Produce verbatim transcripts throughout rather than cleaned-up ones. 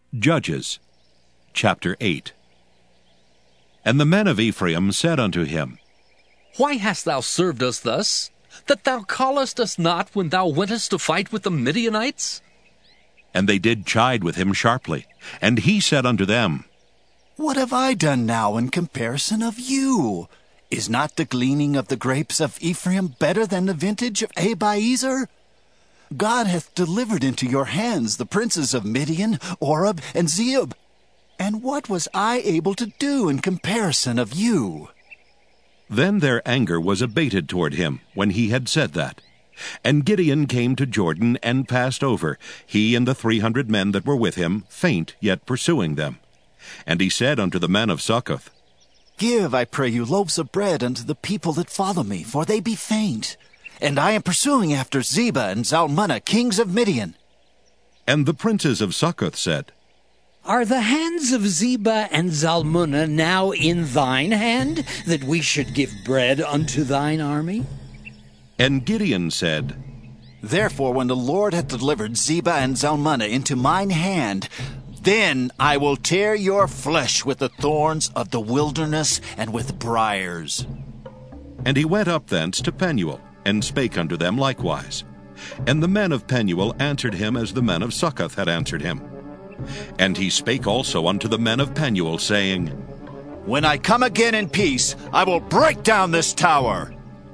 Judges chapter eight. And the men of Ephraim said unto him, Why hast thou served us thus, that thou callest us not when thou wentest to fight with the Midianites? And they did chide with him sharply. And he said unto them, What have I done now in comparison of you? Is not the gleaning of the grapes of Ephraim better than the vintage of Abiezer? God hath delivered into your hands the princes of Midian, Oreb, and Zeeb. And what was I able to do in comparison of you? Then their anger was abated toward him, when he had said that. And Gideon came to Jordan, and passed over, he and the three hundred men that were with him, faint, yet pursuing them. And he said unto the men of Succoth, Give, I pray you, loaves of bread unto the people that follow me, for they be faint. And I am pursuing after Zebah and Zalmunna, kings of Midian. And the princes of Succoth said, Are the hands of Zebah and Zalmunna now in thine hand, that we should give bread unto thine army? And Gideon said, Therefore, when the Lord hath delivered Zebah and Zalmunna into mine hand, then I will tear your flesh with the thorns of the wilderness and with briars. And he went up thence to Penuel, and spake unto them likewise. And the men of Penuel answered him as the men of Succoth had answered him. And he spake also unto the men of Penuel, saying, When I come again in peace, I will break down this tower.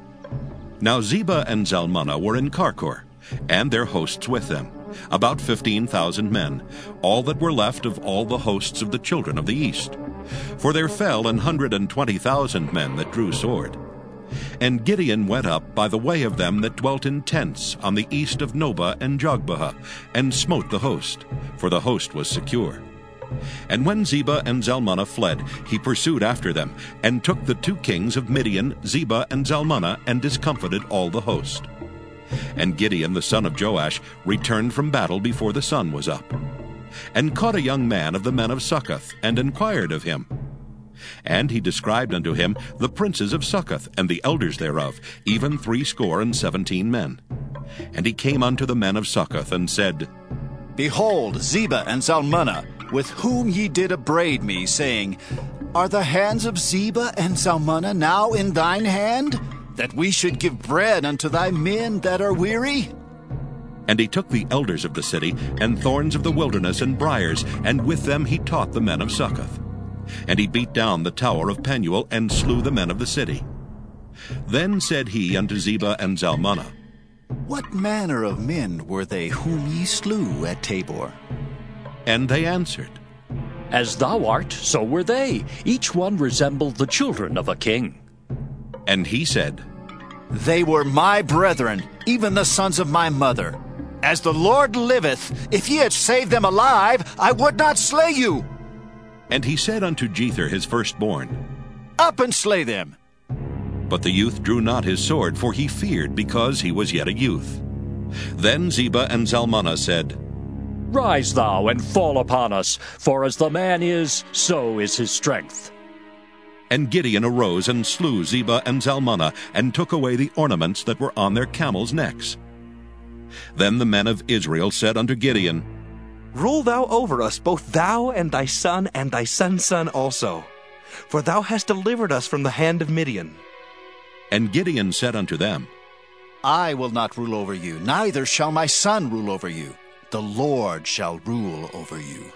Now Zebah and Zalmunna were in Karkor, and their hosts with them, about fifteen thousand men, all that were left of all the hosts of the children of the east. For there fell an hundred and twenty thousand men that drew sword. And Gideon went up by the way of them that dwelt in tents on the east of Nobah and Jogbehah, and smote the host, for the host was secure. And when Zebah and Zalmunna fled, he pursued after them, and took the two kings of Midian, Zebah and Zalmunna, and discomfited all the host. And Gideon the son of Joash returned from battle before the sun was up, and caught a young man of the men of Succoth, and inquired of him. And he described unto him the princes of Succoth, and the elders thereof, even threescore and seventeen men. And he came unto the men of Succoth, and said, Behold, Zebah and Zalmunna, with whom ye did upbraid me, saying, Are the hands of Zebah and Zalmunna now in thine hand, that we should give bread unto thy men that are weary? And he took the elders of the city, and thorns of the wilderness, and briars, and with them he taught the men of Succoth. And he beat down the tower of Penuel, and slew the men of the city. Then said he unto Zebah and Zalmunna, What manner of men were they whom ye slew at Tabor? And they answered, As thou art, so were they. Each one resembled the children of a king. And he said, They were my brethren, even the sons of my mother. As the Lord liveth, if ye had saved them alive, I would not slay you. And he said unto Jether his firstborn, Up and slay them. But the youth drew not his sword, for he feared, because he was yet a youth. Then Zebah and Zalmunna said, Rise thou and fall upon us, for as the man is, so is his strength. And Gideon arose and slew Zebah and Zalmunna, and took away the ornaments that were on their camels' necks. Then the men of Israel said unto Gideon, Rule thou over us, both thou and thy son and thy son's son also, for thou hast delivered us from the hand of Midian. And Gideon said unto them, I will not rule over you, neither shall my son rule over you. The Lord shall rule over you.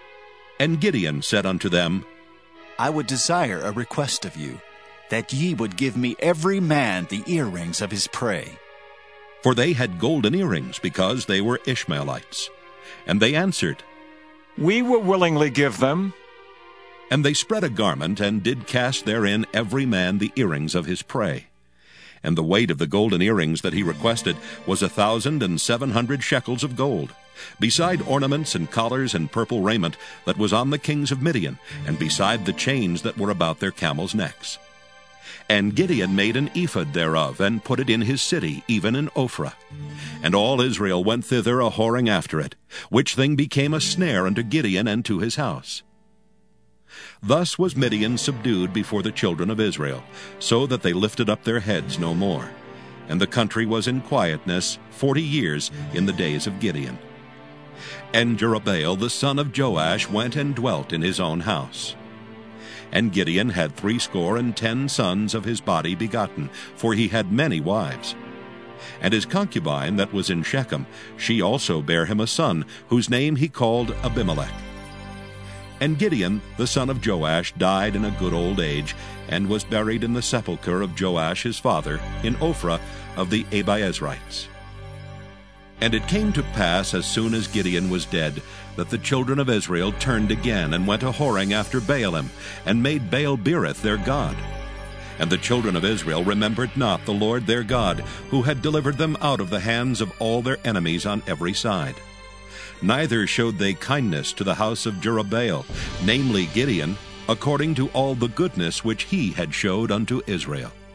And Gideon said unto them, I would desire a request of you, that ye would give me every man the earrings of his prey. For they had golden earrings, because they were Ishmaelites. And they answered, We will willingly give them. And they spread a garment, and did cast therein every man the earrings of his prey. And the weight of the golden earrings that he requested was a thousand and seven hundred shekels of gold, beside ornaments and collars and purple raiment that was on the kings of Midian, and beside the chains that were about their camels' necks. And Gideon made an ephod thereof, and put it in his city, even in Ophrah. And all Israel went thither a whoring after it, which thing became a snare unto Gideon and to his house. Thus was Midian subdued before the children of Israel, so that they lifted up their heads no more. And the country was in quietness forty years in the days of Gideon. And Jerubbaal the son of Joash went and dwelt in his own house. And Gideon had threescore and ten sons of his body begotten, for he had many wives. And his concubine that was in Shechem, she also bare him a son, whose name he called Abimelech. And Gideon the son of Joash died in a good old age, and was buried in the sepulchre of Joash his father, in Ophrah of the Abiezrites. And it came to pass, as soon as Gideon was dead, that the children of Israel turned again, and went a-whoring after Baalim, and made Baal-berith their god. And the children of Israel remembered not the Lord their God, who had delivered them out of the hands of all their enemies on every side. Neither showed they kindness to the house of Jerubbaal, namely Gideon, according to all the goodness which he had showed unto Israel.